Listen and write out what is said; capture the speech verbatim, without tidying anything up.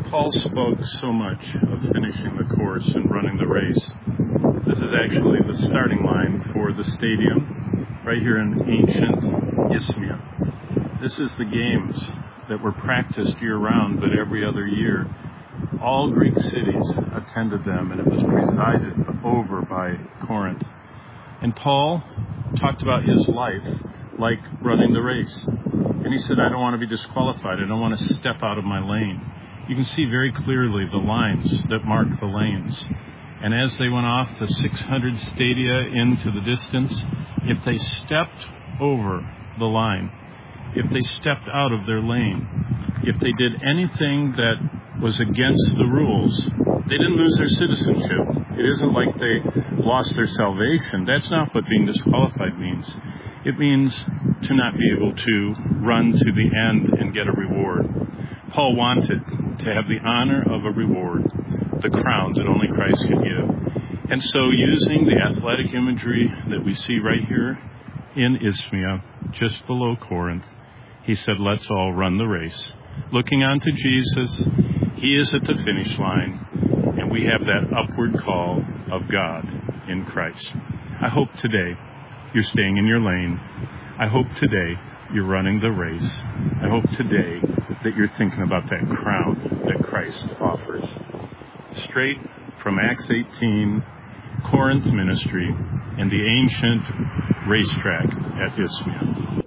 Paul spoke so much of finishing the course and running the race. This is actually the starting line for the stadium right here in ancient Isthmia. This is the games that were practiced year-round, but every other year. All Greek cities attended them, and it was presided over by Corinth. And Paul talked about his life like running the race. And he said, I don't want to be disqualified. I don't want to step out of my lane. You can see very clearly the lines that mark the lanes. And as they went off the six hundred stadia into the distance, if they stepped over the line, if they stepped out of their lane, if they did anything that was against the rules, they didn't lose their citizenship. It isn't like they lost their salvation. That's not what being disqualified means. It means to not be able to run to the end and get a reward. Paul wanted to have the honor of a reward, the crown that only Christ could give. And so using the athletic imagery that we see right here in Isthmia, just below Corinth, he said, let's all run the race. Looking onto Jesus, he is at the finish line, and we have that upward call of God in Christ. I hope today you're staying in your lane. I hope today you're running the race. I hope today that you're thinking about that crown that Christ offers. Straight from Acts eighteen, Corinth ministry, and the ancient racetrack at Isthmia.